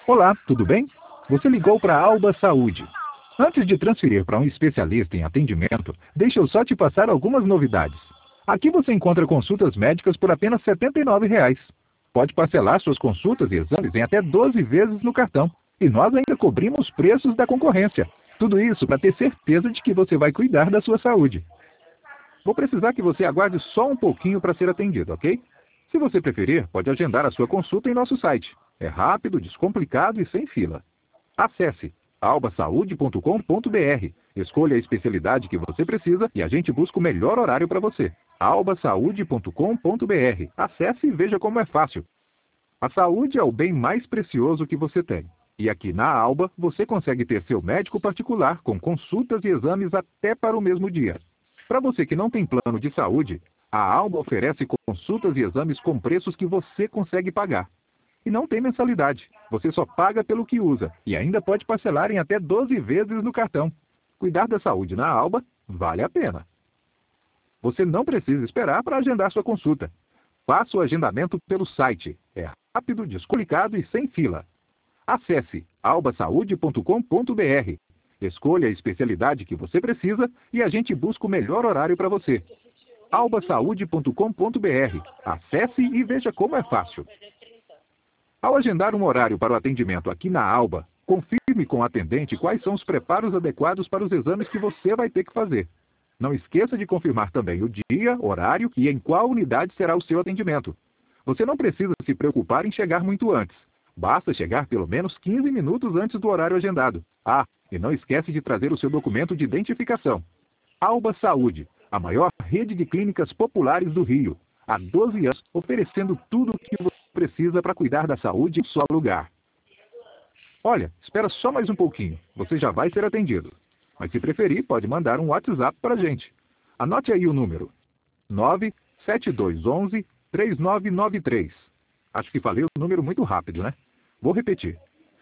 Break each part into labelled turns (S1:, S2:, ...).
S1: Olá, tudo bem? Você ligou para a Alba Saúde. Antes de transferir para um especialista em atendimento, deixa eu só te passar algumas novidades. Aqui você encontra consultas médicas por apenas R$ 79. Pode parcelar suas consultas e exames em até 12 vezes no cartão. E nós ainda cobrimos preços da concorrência. Tudo isso para ter certeza de que você vai cuidar da sua saúde. Vou precisar que você aguarde só um pouquinho para ser atendido, ok? Se você preferir, pode agendar a sua consulta em nosso site. É rápido, descomplicado e sem fila. Acesse albasaude.com.br. Escolha a especialidade que você precisa e a gente busca o melhor horário para você. albasaude.com.br. Acesse e veja como é fácil. A saúde é o bem mais precioso que você tem. E aqui na Alba, você consegue ter seu médico particular com consultas e exames até para o mesmo dia. Para você que não tem plano de saúde, a Alba oferece consultas e exames com preços que você consegue pagar. E não tem mensalidade. Você só paga pelo que usa e ainda pode parcelar em até 12 vezes no cartão. Cuidar da saúde na Alba vale a pena. Você não precisa esperar para agendar sua consulta. Faça o agendamento pelo site. É rápido, descomplicado e sem fila. Acesse albasaude.com.br. Escolha a especialidade que você precisa e a gente busca o melhor horário para você. albasaude.com.br. Acesse e veja como é fácil. Ao agendar um horário para o atendimento aqui na Alba, confirme com o atendente quais são os preparos adequados para os exames que você vai ter que fazer. Não esqueça de confirmar também o dia, horário e em qual unidade será o seu atendimento. Você não precisa se preocupar em chegar muito antes. Basta chegar pelo menos 15 minutos antes do horário agendado. Ah, e não esquece de trazer o seu documento de identificação. Alba Saúde, a maior rede de clínicas populares do Rio. Há 12 anos, oferecendo tudo o que você precisa para cuidar da saúde em um só lugar. Olha, espera só mais um pouquinho. Você já vai ser atendido. Mas se preferir, pode mandar um WhatsApp para a gente. Anote aí o número. 97211-3993. Acho que falei o número muito rápido, né? Vou repetir.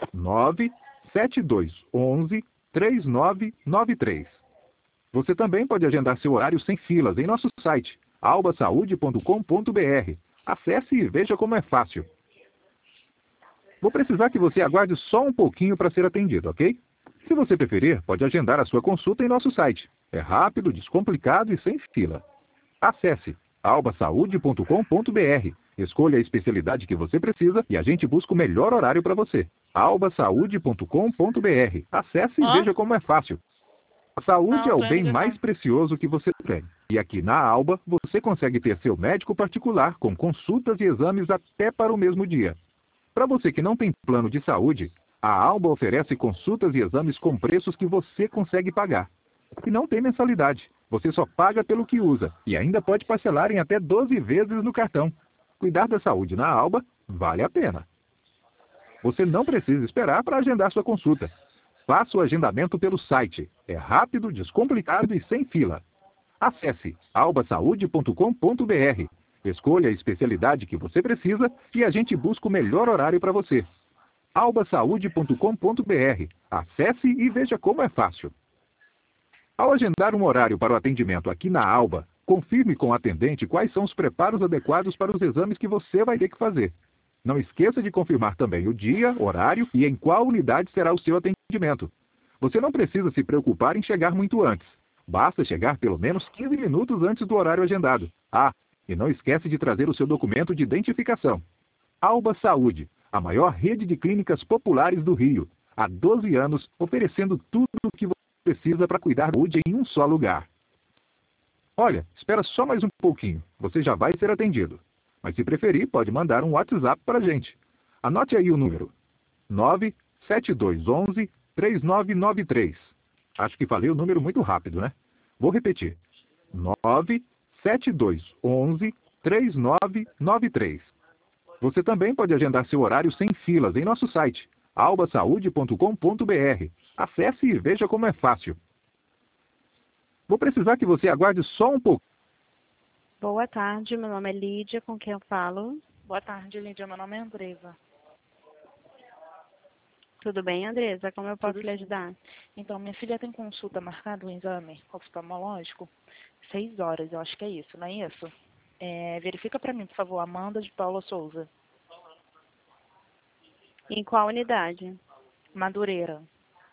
S1: 97211-3993. Você também pode agendar seu horário sem filas em nosso site, albasaude.com.br. Acesse e veja como é fácil. Vou precisar que você aguarde só um pouquinho para ser atendido, ok? Se você preferir, pode agendar a sua consulta em nosso site. É rápido, descomplicado e sem fila. Acesse albasaude.com.br. Escolha a especialidade que você precisa e a gente busca o melhor horário para você. albasaude.com.br. Acesse e veja como é fácil. A saúde é
S2: Não,
S1: o
S2: tô indo
S1: bem
S2: de
S1: mais
S2: novo.
S1: precioso que você tem. E aqui na Alba, você consegue ter seu médico particular com consultas e exames até para o mesmo dia. Para você que não tem plano de saúde, a Alba oferece consultas e exames com preços que você consegue pagar. E não tem mensalidade. Você só paga pelo que usa e ainda pode parcelar em até 12 vezes no cartão. Cuidar da saúde na Alba vale a pena. Você não precisa esperar para agendar sua consulta. Faça o agendamento pelo site. É rápido, descomplicado e sem fila. Acesse albasaude.com.br. Escolha a especialidade que você precisa e a gente busca o melhor horário para você. albasaude.com.br. Acesse e veja como é fácil. Ao agendar um horário para o atendimento aqui na Alba, confirme com o atendente quais são os preparos adequados para os exames que você vai ter que fazer. Não esqueça de confirmar também o dia, horário e em qual unidade será o seu atendimento. Você não precisa se preocupar em chegar muito antes. Basta chegar pelo menos 15 minutos antes do horário agendado. Ah, e não esquece de trazer o seu documento de identificação. Alba Saúde, a maior rede de clínicas populares do Rio. Há 12 anos, oferecendo tudo o que você precisa para cuidar da saúde em um só lugar. Olha, espera só mais um pouquinho. Você já vai ser atendido. Mas se preferir, pode mandar um WhatsApp para a gente. Anote aí o número. 97211-3993. Acho que falei o número muito rápido, né? Vou repetir. 97211-3993. Você também pode agendar seu horário sem filas em nosso site, albasaude.com.br. Acesse e veja como é fácil. Vou precisar que você aguarde só um pouco.
S3: Boa tarde, meu nome é Lídia, com quem eu falo?
S2: Boa tarde, Lídia. Meu nome é Andresa.
S3: Tudo bem, Andresa? Como eu posso
S2: Tudo
S3: lhe
S2: sim.
S3: ajudar?
S2: Então, minha filha tem consulta marcada, um exame oftalmológico, 6 horas, eu acho que é isso, não é isso? Verifica para mim, por favor, Amanda de Paula Souza.
S3: Em qual unidade?
S2: Madureira.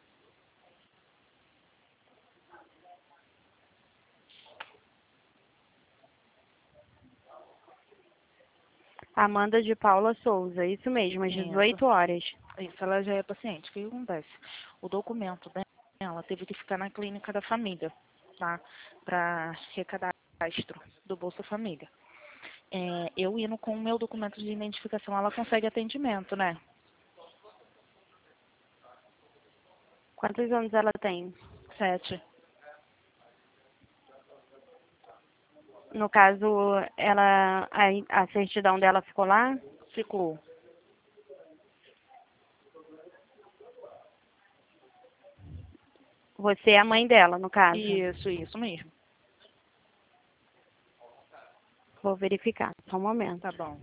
S3: Amanda de Paula Souza, isso mesmo, às 18 horas.
S2: Isso, ela já é paciente. O que acontece? O documento dela teve que ficar na clínica da família, tá? Para recadastro do Bolsa Família. Eu indo com o meu documento de identificação, ela consegue atendimento, né?
S3: Quantos anos ela tem?
S2: 7.
S3: No caso, a certidão dela ficou lá?
S2: Ficou.
S3: Você é a mãe dela, no caso?
S2: Isso mesmo.
S3: Vou verificar, só um momento.
S2: Tá bom.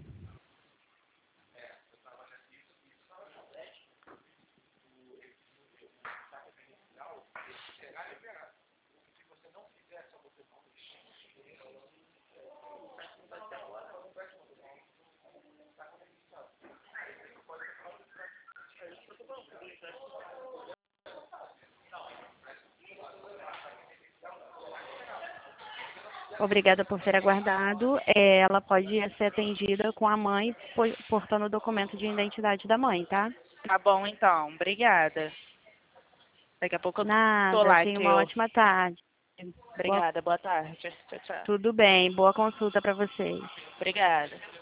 S3: Obrigada por ter aguardado. Ela pode ser atendida com a mãe, portando o documento de identidade da mãe, tá?
S2: Tá bom, então. Obrigada. Daqui a pouco eu tô
S3: Nada,
S2: lá,
S3: tenha
S2: que
S3: uma
S2: eu...
S3: ótima tarde.
S2: Obrigada, boa tarde. Tchau, tchau.
S3: Tudo bem, boa consulta para vocês.
S2: Obrigada.